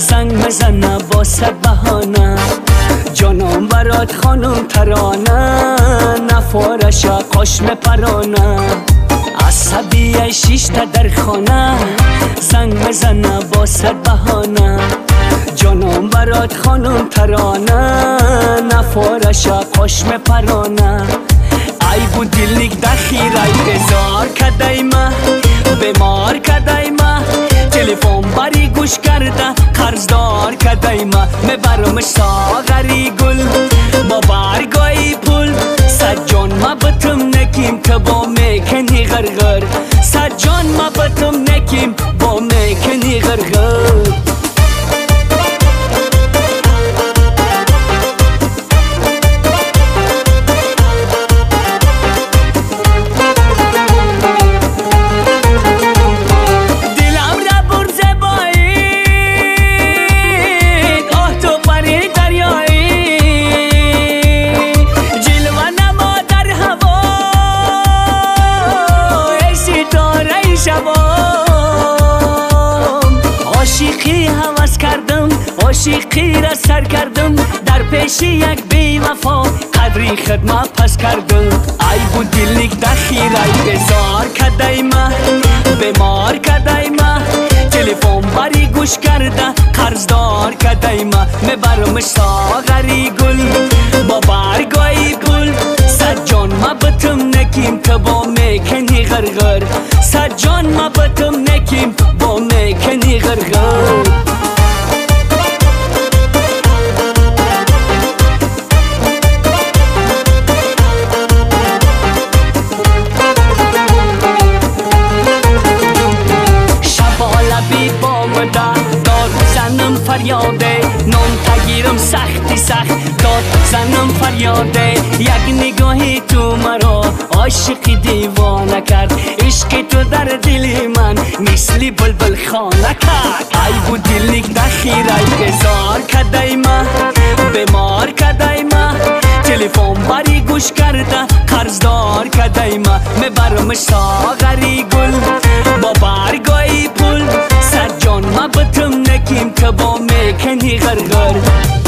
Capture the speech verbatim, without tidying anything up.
زنگ مزنه با صد بهانه، جانم برات خانم ترانه، نفارش قاش میپرانه، عصبی شیشته در خانه، زنگ مزنه با صد بهانه، جانم برات خانم ترانه، نفارش قاش میپرانه. ای بود دلیک دخیر ای بزار کدایمه، بیمار کدایمه، تلفن بری گوش کرده قرضدار کدایمه، میبرمش ساغری گل با برگای پول، صد جان ما بتم نکیم که با میکنی غرغر، صد جان ما بتم نکیم با میکنی غرغر. عاشقی هوس کردم، عاشقی را سر کردم، در پیش یک بی وفا قدری خدمت پس کردم. ای بود دلیک دخیر ای بزار کدایمه، بیمار کدایمه، تلفن بری گوش کرده قرضدار کدایمه، میبرمش ساغری گل با برگای پول، صد جان ما بتم نکیم که با میکنی غرغر، صد جان ما بتم نکیم با میکنی غرغر. شبالبی بامده داد زنم فریاده، نام تگیرم سختی سخت داد زنم فریاده، یک نگاهی تو مرا عاشقی دیوانه کرد، عشق تو در دل من مثلی بلبل خانه کرد. ای بود دلیک دخیر ای بزار کدایمه، بیمار کدایمه، تلفن بری گوش کرده قرضدار کدایمه، میبرمش ساغری گل با برگای پول، صد جان ما بتم نکیم که با میکنی غرغر.